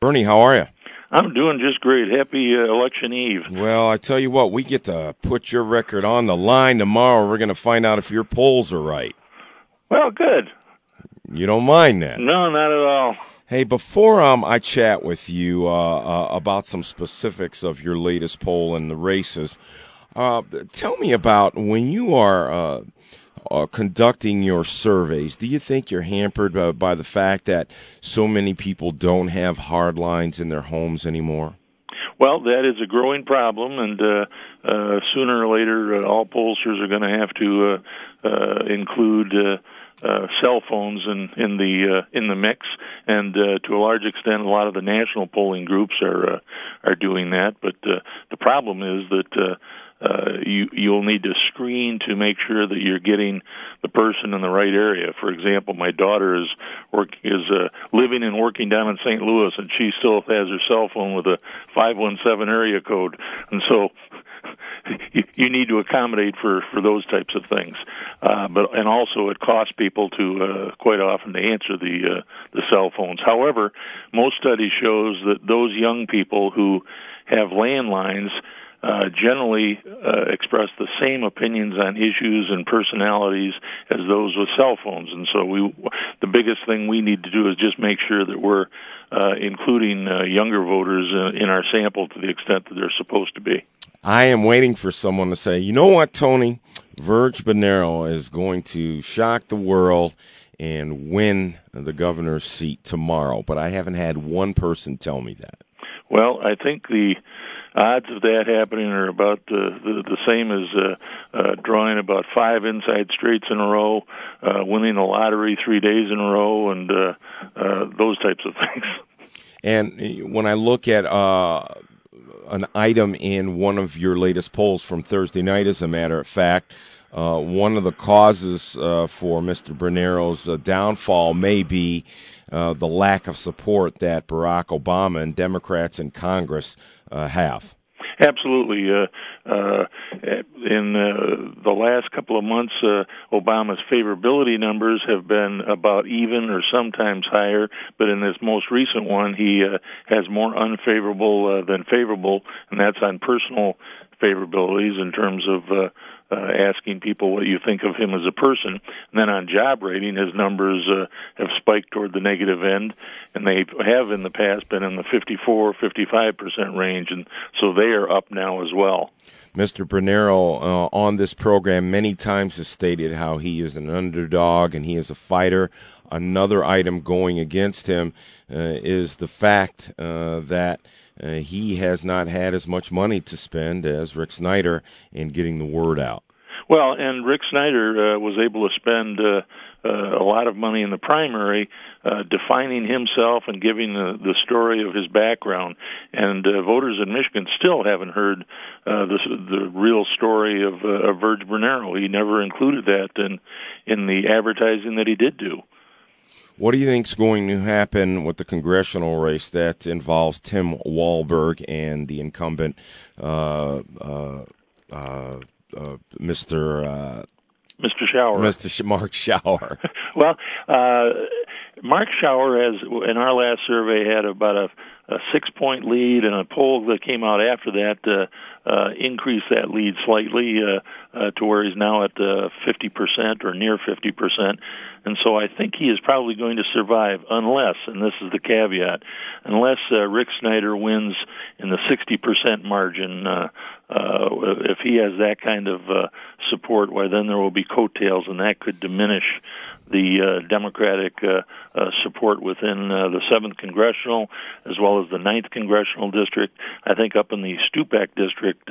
Bernie, how are you? I'm doing just great. Happy election eve. Well, I tell you what, we get to put your record on the line tomorrow. We're going to find out if your polls are right. Well, good. You don't mind that? No, not at all. Hey, before I chat with you about some specifics of your latest poll and the races, tell me about when you are conducting your surveys. Do you think you're hampered by the fact that so many people don't have hard lines in their homes anymore? Well, that is a growing problem, and sooner or later, all pollsters are going to have to include cell phones in the mix, and to a large extent, a lot of the national polling groups are doing that. But the problem is that you'll need to screen to make sure that you're getting the person in the right area. For example, my daughter is living and working down in St. Louis, and she still has her cell phone with a 517 area code, and so you need to accommodate for those types of things. And also it costs people to quite often to answer the cell phones. However, most studies shows that those young people who have landlines generally express the same opinions on issues and personalities as those with cell phones. And so the biggest thing we need to do is just make sure that we're including younger voters in our sample to the extent that they're supposed to be. I am waiting for someone to say, you know what, Tony, Virg Bernero is going to shock the world and win the governor's seat tomorrow. But I haven't had one person tell me that. Well, I think the odds of that happening are about the same as drawing about 5 inside straights in a row, winning the lottery 3 days in a row, and those types of things. And when I look at an item in one of your latest polls from Thursday night, as a matter of fact, one of the causes for Mr. Bernero's downfall may be the lack of support that Barack Obama and Democrats in Congress have. Absolutely. In the last couple of months, Obama's favorability numbers have been about even or sometimes higher, but in this most recent one, he has more unfavorable than favorable, and that's on personal favorabilities in terms of asking people what you think of him as a person. And then on job rating, his numbers have spiked toward the negative end, and they have in the past been in the 54-55% range, and so they are up now as well. Mr. Bernero on this program many times has stated how he is an underdog and he is a fighter. Another item going against him is the fact that he has not had as much money to spend as Rick Snyder in getting the word out. Well, and Rick Snyder was able to spend a lot of money in the primary defining himself and giving the story of his background. And voters in Michigan still haven't heard the real story of Virg Bernero. He never included that in the advertising that he did do. What do you think is going to happen with the congressional race that involves Tim Walberg and the incumbent Mr. Schauer? Mr. Mark Schauer. Well, Mark Schauer has, in our last survey, had about a 6-point lead, and a poll that came out after that increased that lead slightly to where he's now at 50% or near 50%. And so I think he is probably going to survive unless, and this is the caveat, unless Rick Snyder wins in the 60% margin. If he has that kind of support, well, then there will be coattails, and that could diminish the Democratic support within the 7th Congressional as well as the 9th Congressional District. I think up in the Stupak District,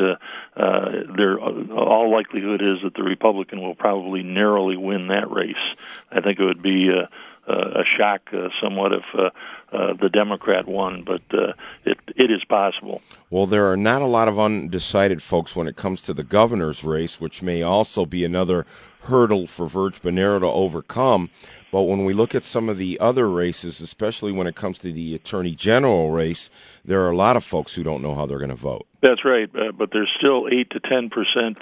all likelihood is that the Republican will probably narrowly win that race. I think it would be a shock somewhat if the Democrat won, but it is possible. Well, there are not a lot of undecided folks when it comes to the governor's race, which may also be another hurdle for Virg Bernero to overcome. But when we look at some of the other races, especially when it comes to the attorney general race, there are a lot of folks who don't know how they're going to vote. That's right, but there's still 8 to 10%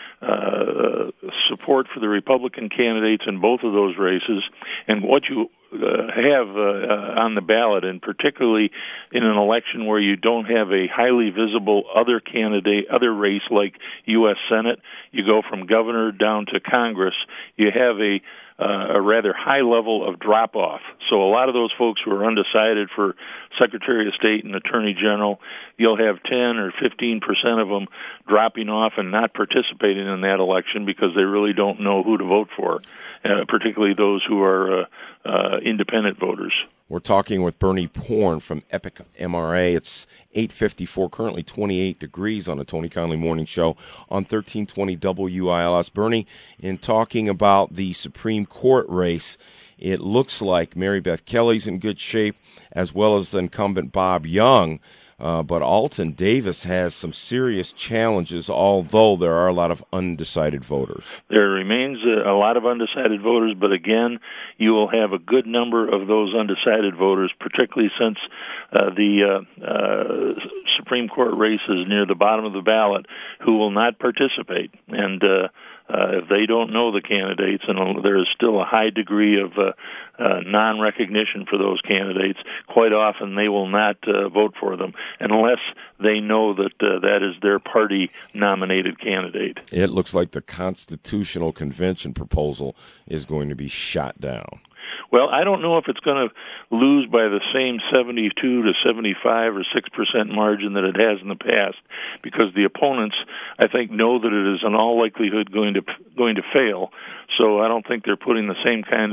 support for the Republican candidates in both of those races. And what you have on the ballot, and particularly in an election where you don't have a highly visible other race like U.S. Senate, you go from governor down to Congress, you have a rather high level of drop-off. So a lot of those folks who are undecided for Secretary of State and Attorney General, you'll have 10 or 15% of them dropping off and not participating in that election because they really don't know who to vote for, particularly those who are independent voters. We're talking with Bernie Porn from Epic MRA. It's 8:54, currently 28 degrees on the Tony Conley Morning Show on 1320 WILS. Bernie, in talking about the Supreme Court race, it looks like Mary Beth Kelly's in good shape, as well as incumbent Bob Young. But Alton Davis has some serious challenges, although there are a lot of undecided voters. There remains a lot of undecided voters, but again, you will have a good number of those undecided voters, particularly since the Supreme Court race is near the bottom of the ballot, who will not participate. And if they don't know the candidates, and there is still a high degree of non-recognition for those candidates, quite often they will not vote for them unless they know that that is their party-nominated candidate. It looks like the Constitutional Convention proposal is going to be shot down. Well, I don't know if it's going to lose by the same 72 to 75 or 6% margin that it has in the past, because the opponents, I think, know that it is in all likelihood going to fail. So I don't think they're putting the same kind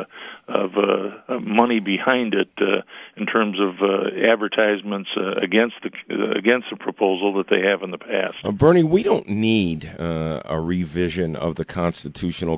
of money behind it in terms of advertisements against the proposal that they have in the past. Bernie, we don't need a revision of the constitutional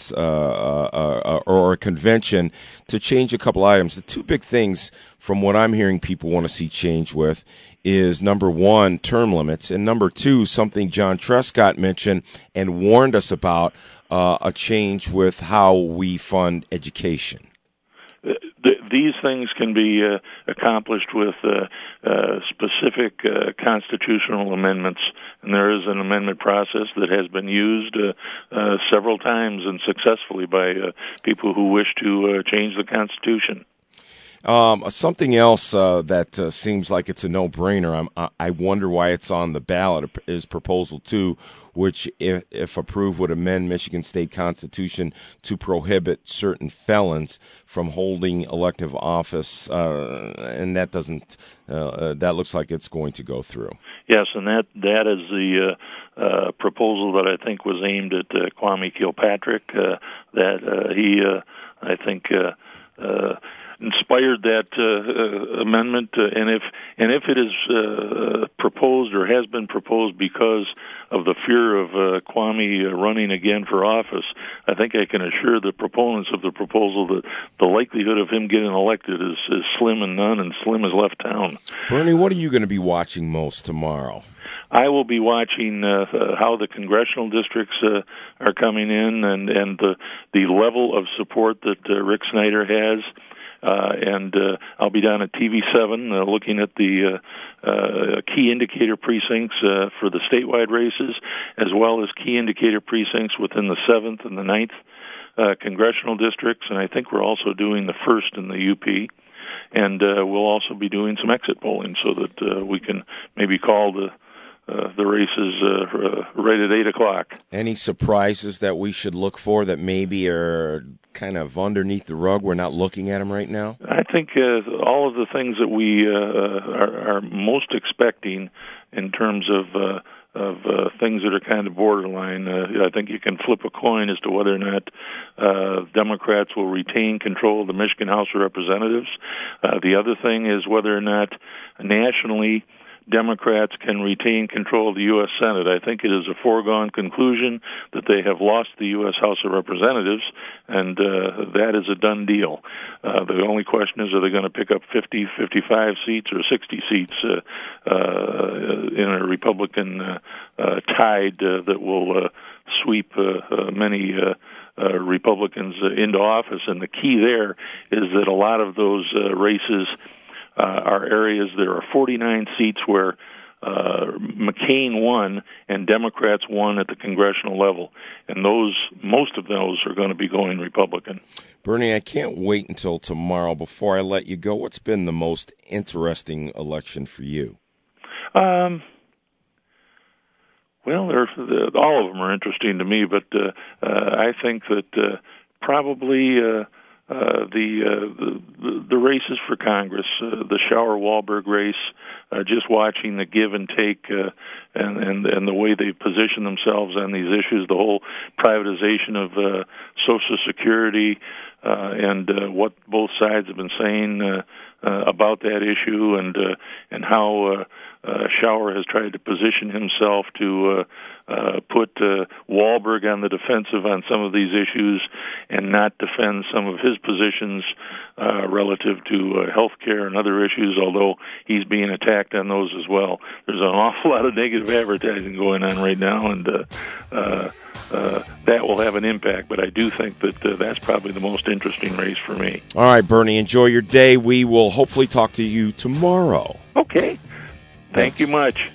or a convention to change a couple items. The two big things from what I'm hearing people want to see change with is, number one, term limits, and number two, something John Trescott mentioned and warned us about, a change with how we fund education. These things can be accomplished with specific constitutional amendments, and there is an amendment process that has been used several times and successfully by people who wish to change the Constitution. Something else that seems like it's a no-brainer, I wonder why it's on the ballot, is Proposal 2, which, if approved, would amend Michigan State Constitution to prohibit certain felons from holding elective office, and that doesn't. That looks like it's going to go through. Yes, and that is the proposal that I think was aimed at Kwame Kilpatrick. That he, I think. Inspired that amendment, and if it is proposed or has been proposed because of the fear of Kwame running again for office, I think I can assure the proponents of the proposal that the likelihood of him getting elected is slim and none, and slim as left town. Bernie, what are you going to be watching most tomorrow? I will be watching how the congressional districts are coming in, and the level of support that Rick Snyder has. And I'll be down at TV7 looking at the key indicator precincts for the statewide races, as well as key indicator precincts within the 7th and the 9th congressional districts. And I think we're also doing the 1st in the UP. And we'll also be doing some exit polling so that we can maybe call the races right at 8 o'clock. Any surprises that we should look for that maybe are kind of underneath the rug? We're not looking at them right now? I think all of the things that we are most expecting in terms of things that are kind of borderline. I think you can flip a coin as to whether or not Democrats will retain control of the Michigan House of Representatives. The other thing is whether or not nationally Democrats can retain control of the U.S. Senate. I think it is a foregone conclusion that they have lost the U.S. House of Representatives, and that is a done deal. The only question is, are they going to pick up 50, 55 seats or 60 seats in a Republican tide that will sweep many Republicans into office? And the key there is that a lot of those races are areas. There are 49 seats where McCain won and Democrats won at the congressional level, and most of those are going to be going Republican. Bernie, I can't wait until tomorrow. Before I let you go, what's been the most interesting election for you? Well, all of them are interesting to me, but I think that probably the races for Congress, the Schauer-Walberg race, just watching the give and take and the way they position themselves on these issues, the whole privatization of Social Security, and what both sides have been saying about that issue, and how Schauer has tried to position himself to put Walberg on the defensive on some of these issues and not defend some of his positions relative to health care and other issues, although he's being attacked on those as well. There's an awful lot of negative advertising going on right now, and that will have an impact, but I do think that that's probably the most interesting race for me. All right, Bernie, enjoy your day. We will hopefully talk to you tomorrow. Okay. Thank you much.